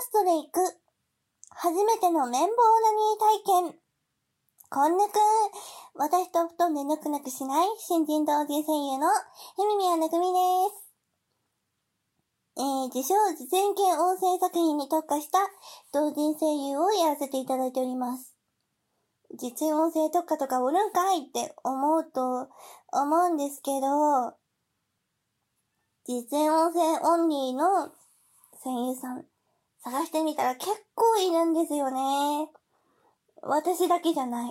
ストで行く初めての綿棒オナニー体験。こんぬくん、私と布団でぬくぬくしない新人同人声優のふみみやぬくみです。自称実演系音声作品に特化した同人声優をやらせていただいております。実演音声特化とかおるんかいって思うんですけど、実演音声オンリーの声優さん探してみたら結構いるんですよね。私だけじゃない。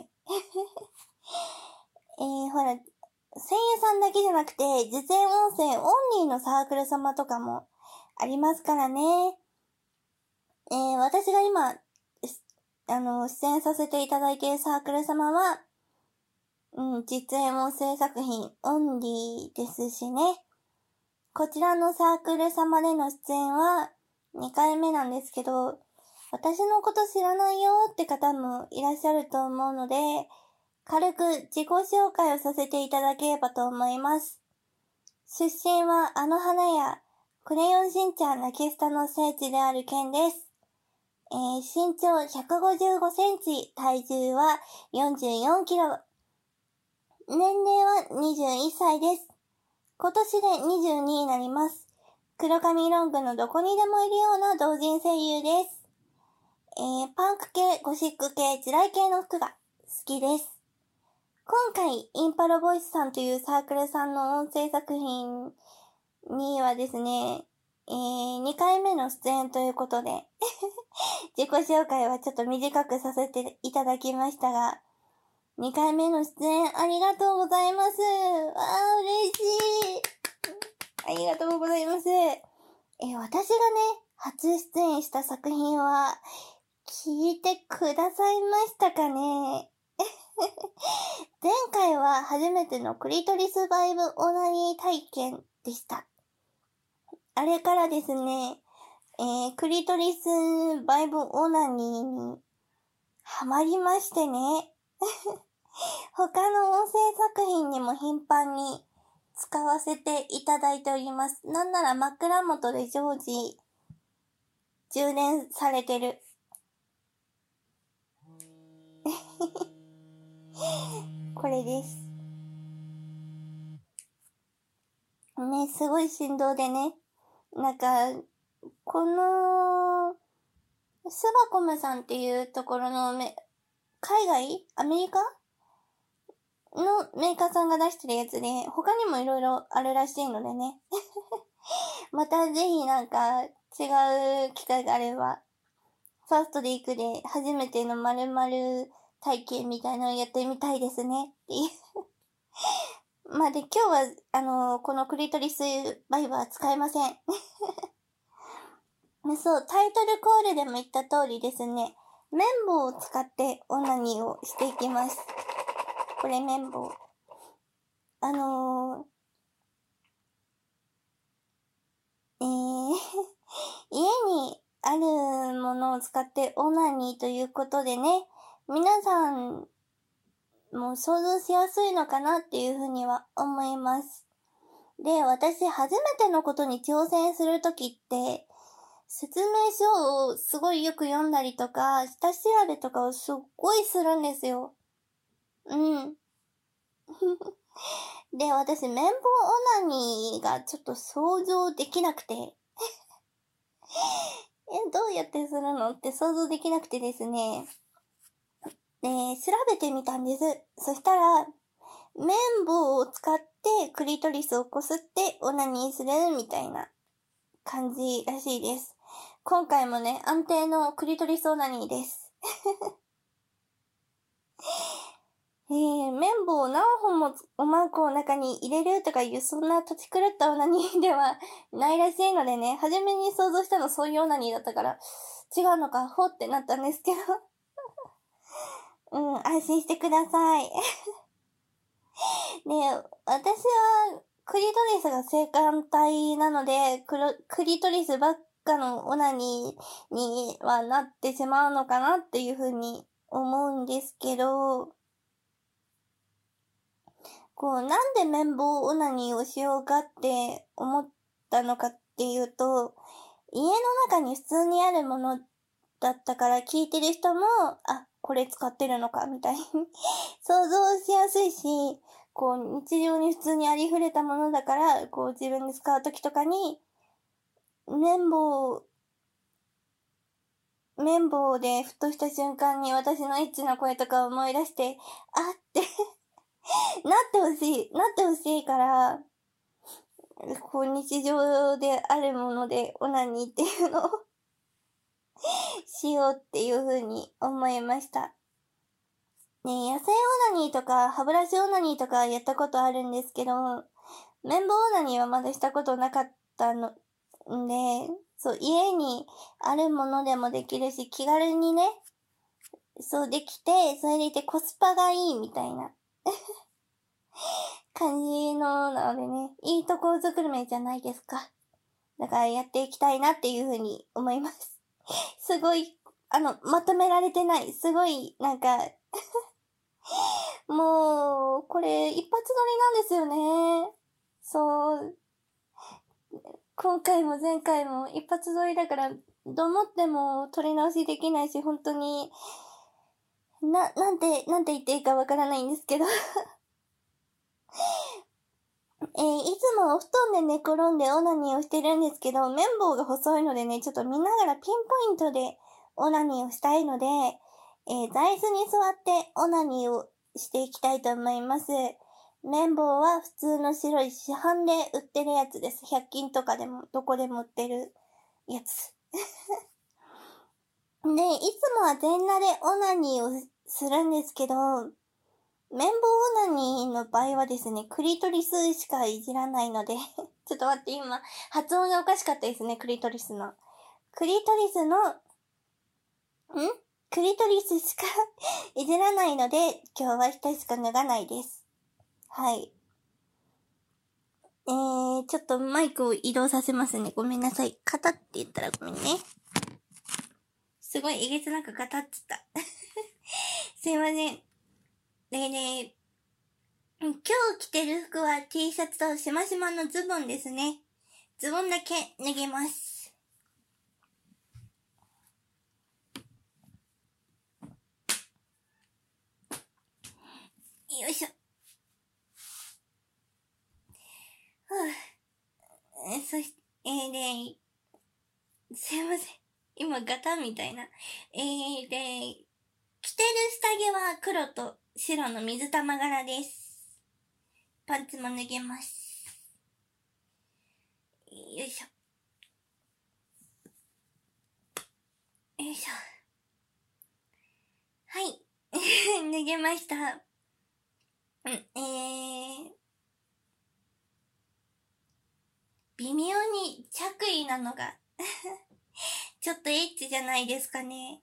ほら、声優さんだけじゃなくて、実演音声オンリーのサークル様とかもありますからね。私が今、出演させていただいているサークル様は、実演音声作品オンリーですしね。こちらのサークル様での出演は2回目なんですけど、私のこと知らないよって方もいらっしゃると思うので、軽く自己紹介をさせていただければと思います。出身はあの花やクレヨンしんちゃん泣きスタの聖地である県です。身長155センチ、体重は44キロ。年齢は21歳です。今年で22になります。黒髪ロングのどこにでもいるような同人声優です。パンク系、ゴシック系、地雷系の服が好きです。今回、インパロボイスさんというサークルさんの音声作品にはですね、2回目の出演ということで、自己紹介はちょっと短くさせていただきましたが、2回目の出演ありがとうございます。嬉しい。ありがとうございます。私がね、初出演した作品は、聞いてくださいましたかね。前回は初めてのクリトリスバイブオナニー体験でした。あれからですね、クリトリスバイブオナニーにハマりましてね。他の音声作品にも頻繁に使わせていただいております。なんなら枕元で常時充電されてる。これです。ね、すごい振動でね。なんか、この、スバコムさんっていうところの海外アメリカのメーカーさんが出してるやつで、他にもいろいろあるらしいのでね。またぜひなんか違う機会があれば、ファーストで行くで初めての〇〇体験みたいなのをやってみたいですねっていう。まあで今日はこのクリトリスバイブは使えません。そう、タイトルコールでも言った通りですね。綿棒を使ってオナニーをしていきます。これ綿棒。家にあるものを使ってオナニーということでね、皆さんも想像しやすいのかなっていうふうには思います。で、私初めてのことに挑戦するときって、説明書をすごいよく読んだりとか、下調べとかをすっごいするんですよ。で、私、綿棒オナニーがちょっと想像できなくて。どうやってするのって想像できなくてですね。調べてみたんです。そしたら、綿棒を使ってクリトリスをこすってオナニーするみたいな感じらしいです。今回もね、安定のクリトリスオナニーです。綿棒を何本もおまんこの中に入れるとかいうそんな土地狂ったオナニーではないらしいのでね、初めに想像したのそういうオナニーだったから違うのかほってなったんですけど安心してくださいで、私はクリトリスが性感帯なのでクリトリスばっかのオナニーにはなってしまうのかなっていうふうに思うんですけど、なんで綿棒オナニーをしようかって思ったのかっていうと、 家の中に普通にあるものだったから聞いてる人も、あ、これ使ってるのか、みたいに想像しやすいし、こう、日常に普通にありふれたものだから、こう、自分で使うときとかに、綿棒でふとした瞬間に私のエッチな声とかを思い出して、あってなってほしいから、こう日常であるものでオナニーっていうのをしようっていう風に思いました。ね、野生オナニーとか歯ブラシオナニーとかやったことあるんですけど、綿棒オナニーはまだしたことなかったので、そう、家にあるものでもできるし、気軽にね、そうできて、それでいてコスパがいいみたいな感じのなのでね、いいところづくるめじゃないですか。だからやっていきたいなっていうふうに思います。すごい、まとめられてない。すごい、もう、これ一発撮りなんですよね。そう。今回も前回も一発撮りだから、どう思っても撮り直しできないし、本当に、なんて言っていいかわからないんですけどいつもお布団で寝転んでオナニーをしてるんですけど、綿棒が細いのでね、ちょっと見ながらピンポイントでオナニーをしたいので、座椅子に座ってオナニーをしていきたいと思います。綿棒は普通の白い市販で売ってるやつです。100均とかでも、どこでも売ってるやつ。で、いつもは全裸でオナニーをするんですけど、綿棒オナニーの場合はですね、クリトリスしかいじらないのでちょっと待って、今、発音がおかしかったですね、クリトリスの。クリトリスの、クリトリスしかいじらないので、今日は一人しか脱がないです。はい。ちょっとマイクを移動させますね。ごめんなさい。カタって言ったらごめんね。すごいえげつなくカタっつった。すいません。ね、今日着てる服は T シャツとしましまのズボンですね。ズボンだけ脱げます。よいしょ。そして、すいません。今ガタみたいな。着てる下着は黒と白の水玉柄です。パンツも脱げます。よいしょ。よいしょ。はい。脱げました。微妙に着衣なのがちょっとエッチじゃないですかね。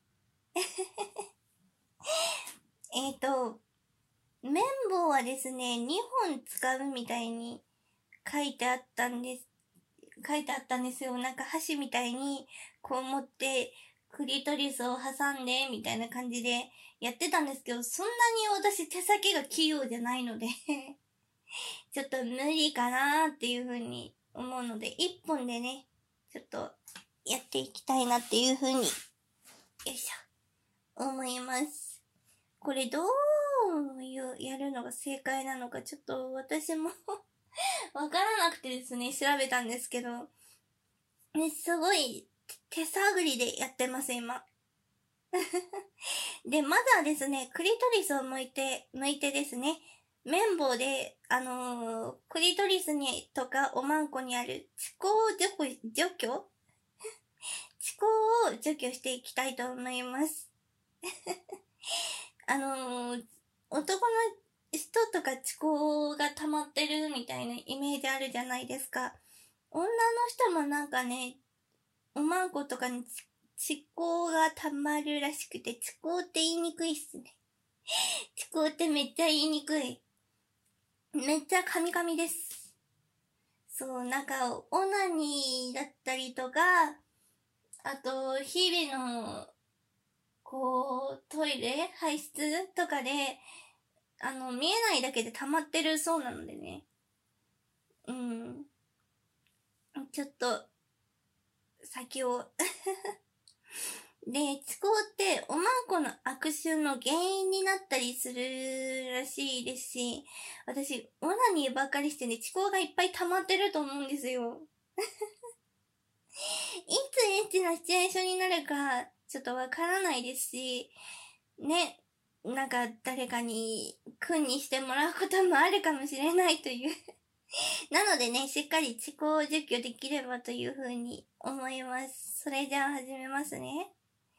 綿棒はですね、2本使うみたいに書いてあったんですよ。なんか箸みたいにこう持ってクリトリスを挟んでみたいな感じでやってたんですけど、そんなに私手先が器用じゃないのでちょっと無理かなーっていう風に思うので、1本でね、ちょっとやっていきたいなっていう風に、よいしょ、思います。これどうやるのが正解なのかちょっと私もわからなくてですね、調べたんですけど、ね、すごい手探りでやってます、今。で、まずはですね、クリトリスを剥いてですね、綿棒で、クリトリスにとかおまんこにある歯垢を除去を除去していきたいと思います。男の人とか歯垢が溜まってるみたいなイメージあるじゃないですか。女の人もなんかね、おまんことかに歯垢が溜まるらしくて、歯垢って言いにくいっすね。歯垢ってめっちゃ言いにくい。めっちゃカミカミです。そう、なんか、オナニーだったりとか、あと、日々の、こう、トイレ排出とかで、見えないだけで溜まってるそうなのでね。ちょっと、 先を。で、遅刻っておまんこの悪臭の原因になったりするらしいですし、私、オナニーばっかりしてね、遅刻がいっぱい溜まってると思うんですよ。いつエッチなシチュエーションになるか、ちょっとわからないですし、ね、なんか誰かに君にしてもらうこともあるかもしれないというなのでね、しっかり遅刻を除去できればというふうに思います。それじゃあ始めますね。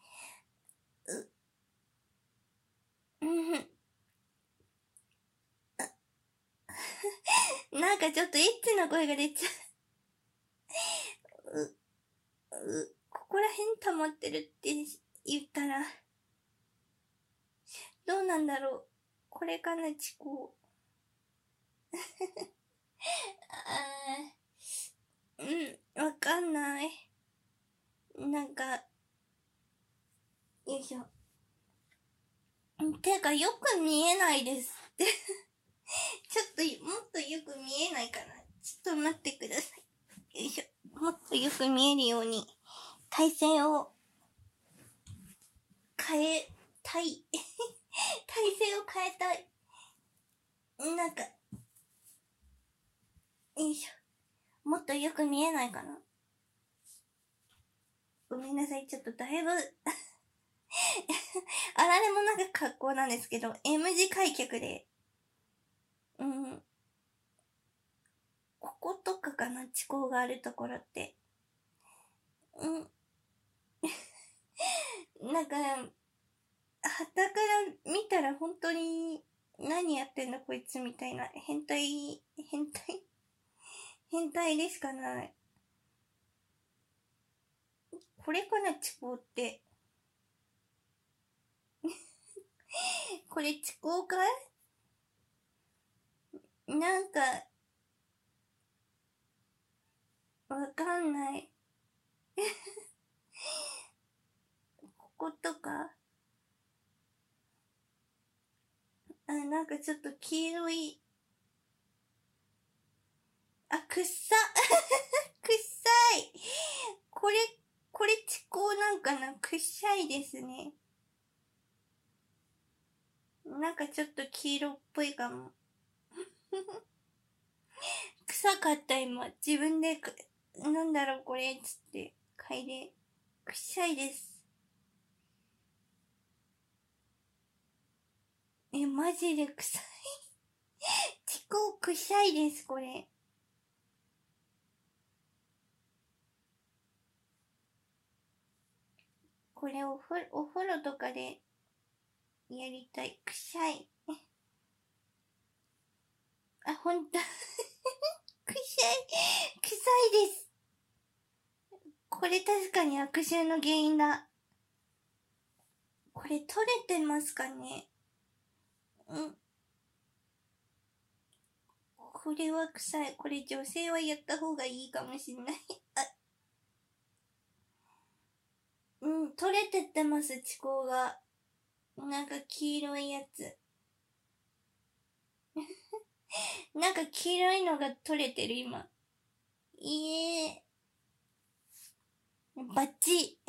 なんかちょっとエッチな声が出ちゃう。ここら辺溜まってるって言ったら、どうなんだろう。これかな、遅刻。わかんない。なんか、よいしょ。てか、よく見えないですってちょっと、もっとよく見えないかな。ちょっと待ってください。よいしょ。もっとよく見えるように、体勢を変えたい。体勢を変えたい。なんか、よいしょ。もっとよく見えないかな。ごめんなさい。ちょっとだいぶあられもなんか格好なんですけど、M 字開脚で、こことかかな、遅刻があるところって。なんか、旗から見たら本当に、何やってんだこいつみたいな、変態でしかない。これかな、遅刻って。これ遅刻かい？なんか、わかんない。こことかなんかちょっと黄色い。くっさくっさい。これ遅刻なんかな、くっさいですね。なんかちょっと黄色っぽいかも。臭かった今。自分で、なんだろうこれ、つって、嗅いで。くっさいです。マジで臭い。遅刻くさいです、これ。これお風呂とかでやりたい。くさい。ほんと。くさい。臭いです。これ確かに悪臭の原因だ。これ取れてますかね？これは臭い。これ女性はやった方がいいかもしんない。取れてってます、遅刻が。なんか黄色いやつ。なんか黄色いのが取れてる、今。バッチ。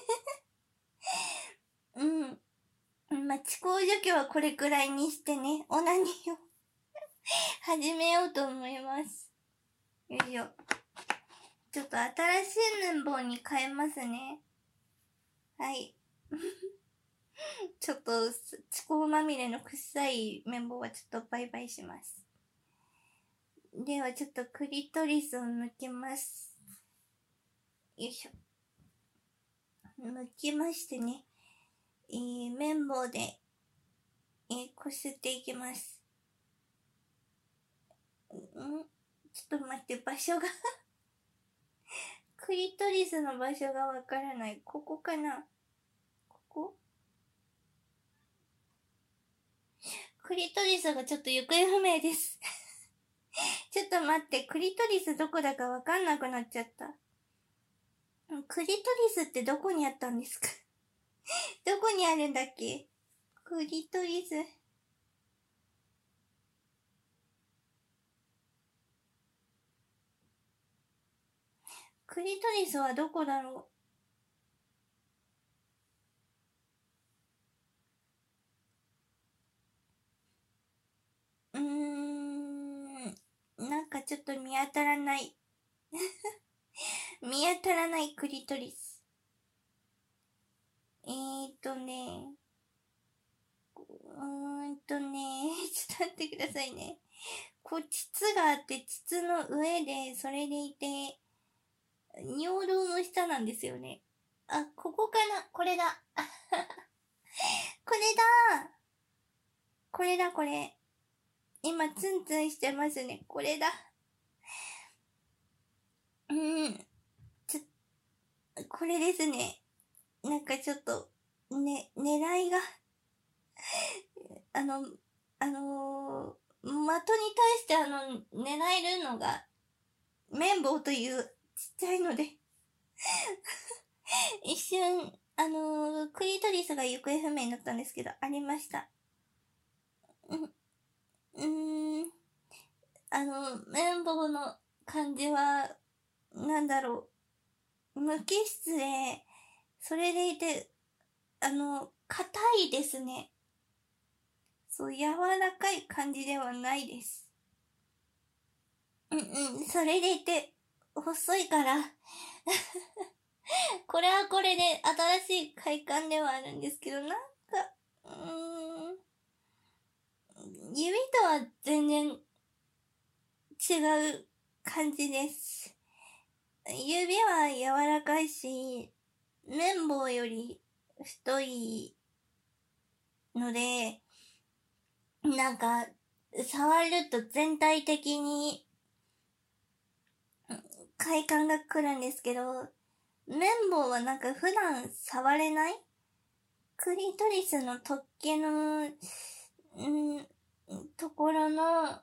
まあ、遅刻除去はこれくらいにしてね、オナニーを始めようと思います。よいしょ。ちょっと新しい綿棒に変えますね。はい。ちょっと、遅刻まみれの臭い綿棒はちょっとバイバイします。ではちょっとクリトリスを抜きます。よいしょ。抜きましてね。綿棒で、こすっていきます。ちょっと待って、場所がクリトリスの場所がわからない。ここかな？ここ？クリトリスがちょっと行方不明ですちょっと待って、クリトリスどこだかわかんなくなっちゃった。クリトリスってどこにあったんですかどこにあるんだっけ？クリトリス。ククリトリスはどこだろう。なんかちょっと見当たらない。見当たらないクリトリス。ね。ちょっと待ってくださいね。こう、膣があって、膣の上で、それでいて、尿道の下なんですよね。あ、ここかな、これだ。これだ。これだ、これ。今、ツンツンしてますね。これだ。これですね。なんかちょっと、ね、狙いがあの、的に対して狙えるのが、綿棒というちっちゃいので一瞬、クリトリスが行方不明になったんですけど、ありました。綿棒の感じは、なんだろう、無機質で、それでいて、硬いですね。そう、柔らかい感じではないです。それでいて、細いからこれはこれで新しい快感ではあるんですけど、なんか、指とは全然違う感じです。指は柔らかいし、綿棒より太いので、なんか、触ると全体的に快感が来るんですけど、綿棒はなんか普段触れないクリトリスの突起の、ところの、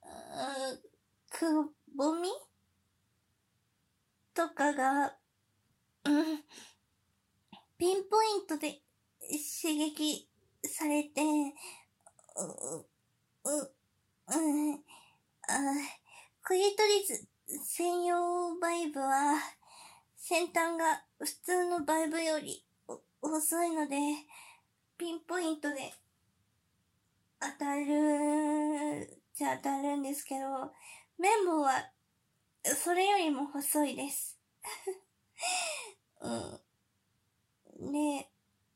くぼみとかが、ピンポイントで刺激されて、クリトリス専用バイブは、先端が普通のバイブより細いので、ピンポイントで当たるじゃ当たるんですけど、綿棒はそれよりも細いです。で、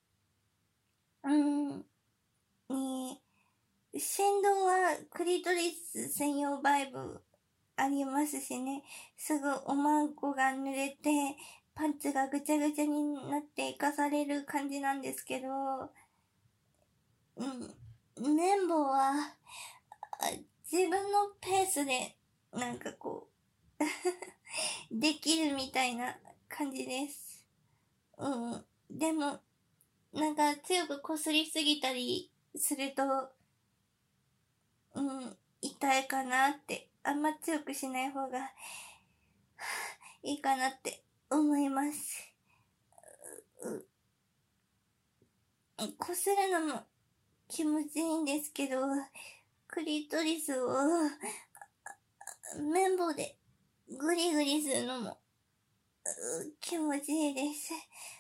振動はクリトリス専用バイブありますしね、すぐおまんこが濡れて、パンツがぐちゃぐちゃになって生かされる感じなんですけど、綿棒は、自分のペースで、なんかこうできるみたいな感じです。でも、なんか強く擦りすぎたりすると、痛いかなって、あんま強くしない方がいいかなって思います。擦るのも気持ちいいんですけど、クリトリスを綿棒でグリグリするのも気持ちいいです。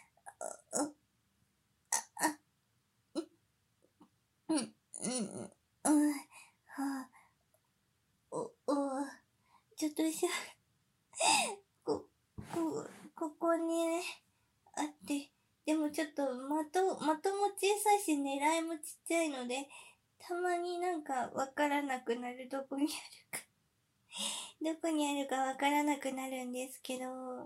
ちょっとここにね、あって、でもちょっと的も小さいし狙いもちっちゃいので、たまになんかわからなくなる、どこにあるかわからなくなるんですけど、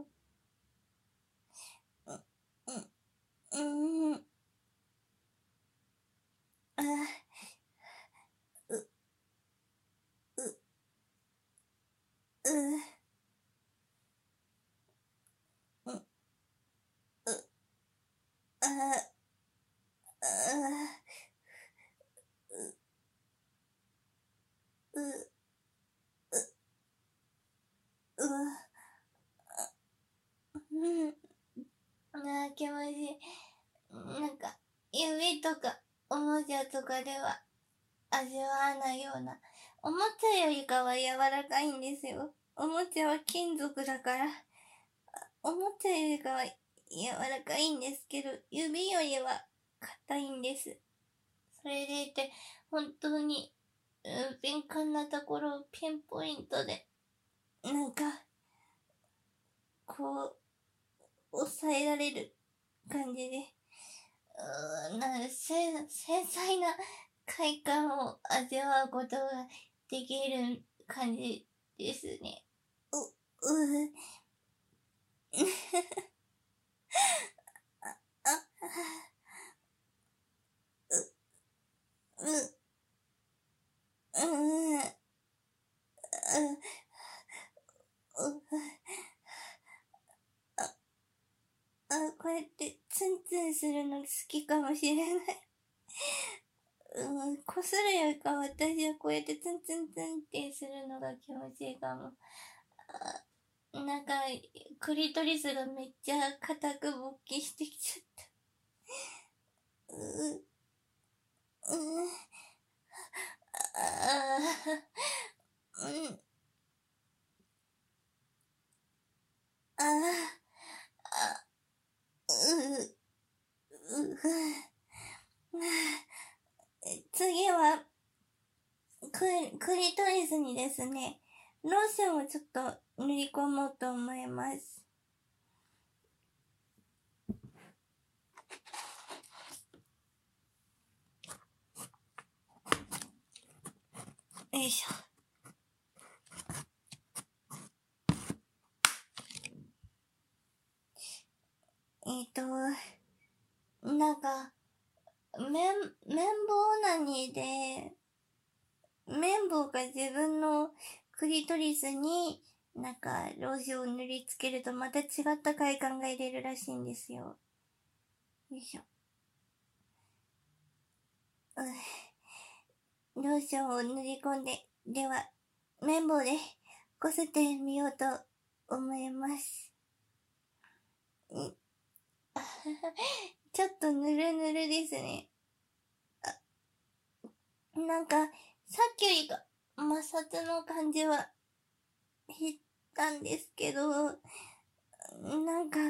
気持ちいい。なんか、指とか、おもちゃとかでは味わわないような。おもちゃよりかは柔らかいんですよ。おもちゃは金属だから、 思ったよりかは柔らかいんですけど、指よりは硬いんです。それでいて、本当に、敏感なところをピンポイントで、なんか、こう、抑えられる感じで、なんか繊細な快感を味わうことができる感じですね。あ、こうやってツンツンするの好きかもしれない。こするよりか私はこうやってツンツンツンってするのが気持ちいいかも。なんか、クリトリスがめっちゃ硬く勃起してきちゃった。次は、クリトリスにですね、ローションをちょっと塗り込もうと思います。よいしょ。なんか、綿棒オナニーで、綿棒が自分のクリトリスになんかローションを塗りつけるとまた違った快感が入れるらしいんですよ。よいしょ。ローションを塗り込んで、では、綿棒でこすってみようと思います。ちょっとぬるぬるですね。なんか、さっきよりか摩擦の感じは減ったんですけど、なんか、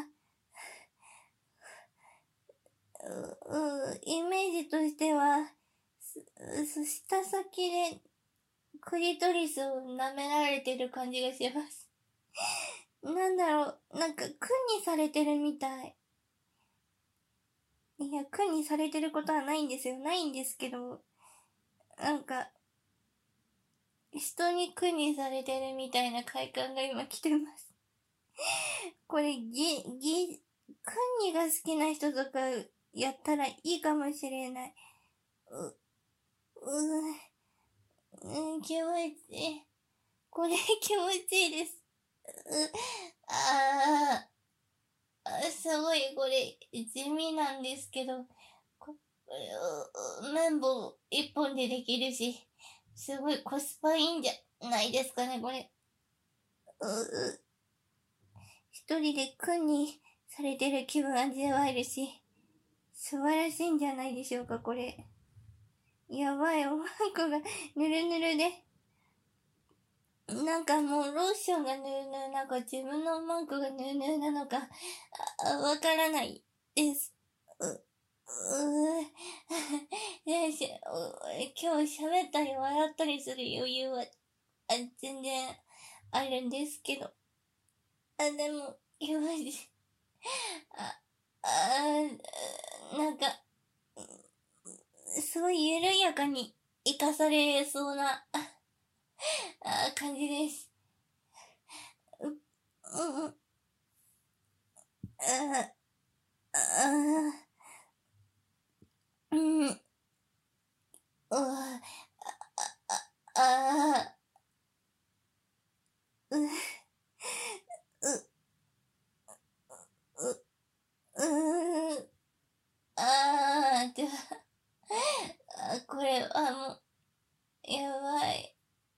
イメージとしては、舌先でクリトリスを舐められてる感じがします。なんだろう、なんか苦にされてるみたい。いや、苦にされてることはないんですよ。ないんですけど、なんか、人に苦にされてるみたいな快感が今来てます。これ、苦にが好きな人とかやったらいいかもしれない。気持ちいい。これ気持ちいいです。すごいこれ地味なんですけど、綿棒一本でできるし、すごいコスパいいんじゃないですかね、これ。一人で苦にされてる気分味わえるし、素晴らしいんじゃないでしょうか、これ。やばい、おまんこがぬるぬるで。なんかもうローションがぬるぬるなのか自分のおまんこがぬるぬるなのかわからないです。よし、今日喋ったり笑ったりする余裕は全然あるんですけど。でも、今じ、なんか、すごい緩やかに生かされそうな感じです。これはもう、やばい。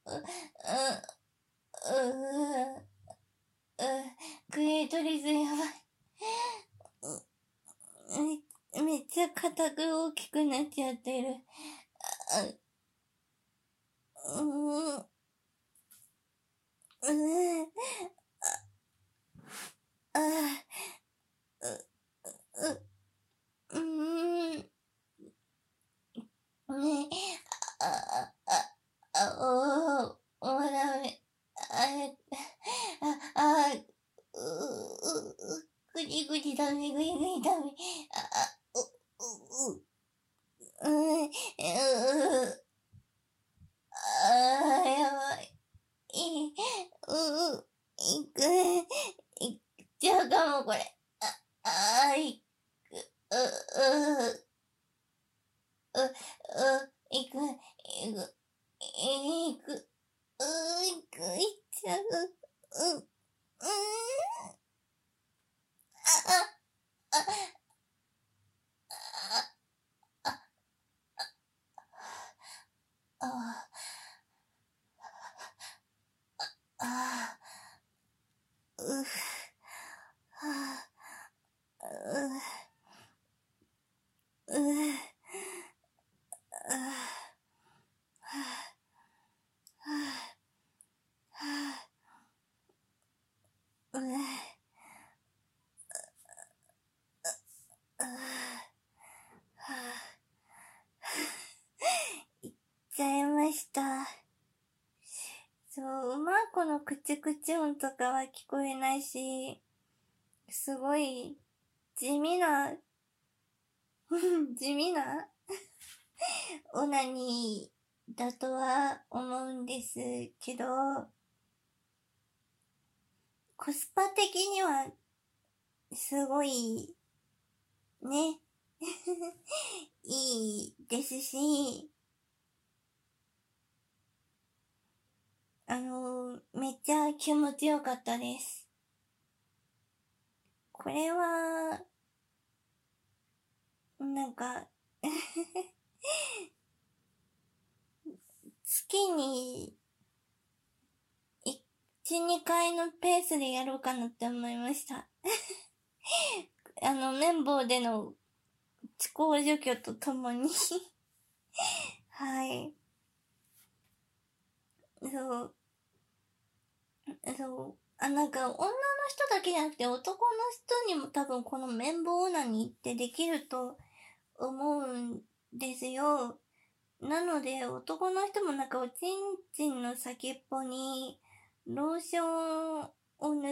クリトリスやばい。めっちゃ硬く大きくなっちゃってる。 うーん、ね、もうダメ。ぐりぐりダメ、ぐりぐりダメ。やばい。いっちゃうかも、これ。いく、いく、いっちゃう。いっちゃいました。そう、マーコのクチクチ音とかは聞こえないし、すごい地味なオナニーだとは思うんですけど、コスパ的にはすごいねいいですし、めっちゃ気持ちよかったです。これはなんか月に1、2回のペースでやろうかなって思いました綿棒での遅行除去とともにはい。そう。なんか女の人だけじゃなくて男の人にも多分この綿棒オナニーってできると思うんですよ。なので男の人もなんかおちんちんの先っぽにローションを塗って、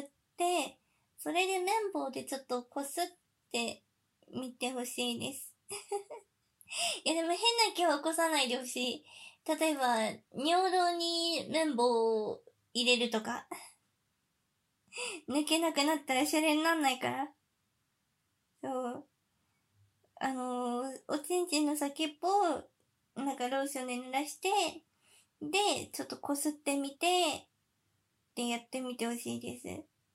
それで綿棒でちょっとこすってみてほしいですいやでも変な気は起こさないでほしい。例えば尿道に綿棒を入れるとか抜けなくなったらシャレになんないから。そう。おちんちんの先っぽを、なんかローションで濡らして、で、ちょっとこすってみて、でやってみてほしいです。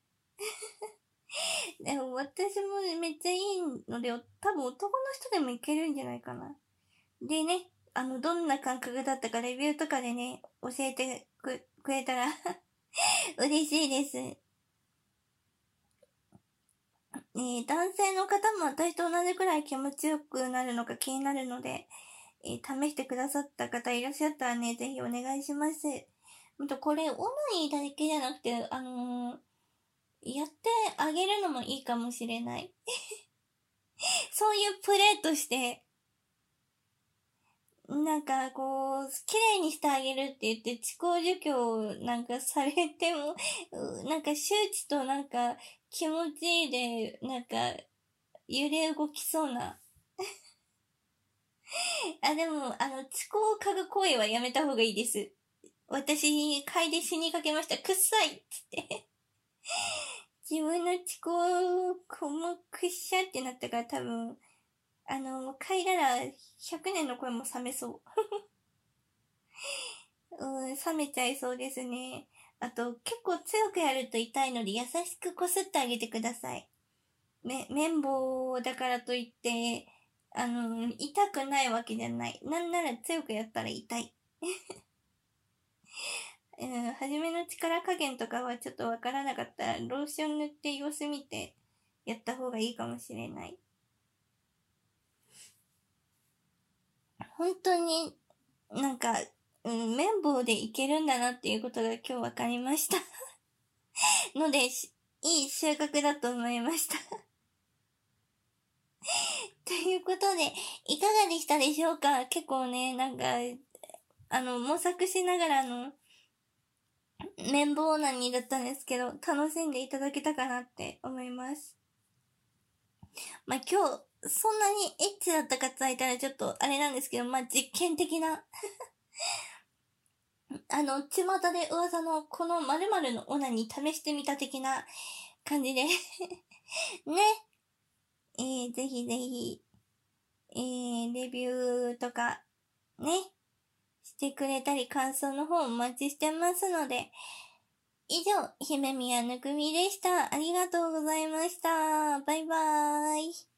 でも私もめっちゃいいので、多分男の人でもいけるんじゃないかな。でね、どんな感覚だったかレビューとかでね、教えてくれたら嬉しいです。男性の方も私と同じくらい気持ちよくなるのか気になるので、試してくださった方いらっしゃったらね、ぜひお願いします。これ、オナニーだけじゃなくて、やってあげるのもいいかもしれない。そういうプレーとして、なんかこう、綺麗にしてあげるって言って、遅行除去なんかされても、なんか周知となんか気持ちいいで、なんか揺れ動きそうな。でも、遅行を嗅ぐ行為はやめた方がいいです。私、嗅いで死にかけました。くっさいって言って。自分の遅行をこもくっしゃってなったから多分、嗅いだら100年の声も冷めそう。冷めちゃいそうですね。あと、結構強くやると痛いので優しくこすってあげてください。綿棒だからといって、痛くないわけじゃない。なんなら強くやったら痛い。初めの力加減とかはちょっとわからなかったら、ローション塗って様子見てやった方がいいかもしれない。本当になんか、綿棒でいけるんだなっていうことが今日わかりましたので、いい収穫だと思いましたいうことで、いかがでしたでしょうか？結構ね、なんか、模索しながら綿棒オナニーだったんですけど、楽しんでいただけたかなって思います。まあ、今日、そんなにエッチだったかって言われたらちょっとあれなんですけど、まあ、実験的な巷で噂のこの〇〇のオナニー試してみた的な感じでね。ぜひぜひ、レビューとか、ね、してくれたり感想の方お待ちしてますので、以上、姫宮ぬくみでした。ありがとうございました。バイバーイ。